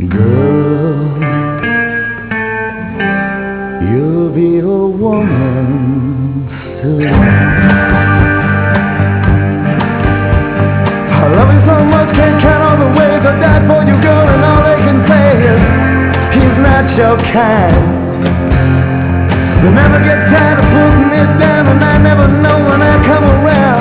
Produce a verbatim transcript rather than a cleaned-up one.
Girl, you'll be a woman soon. I love you so much, can't count all the ways I died for you, girl, and all they can say is he's not your kind. They never get tired of putting it down, and I never know when I come around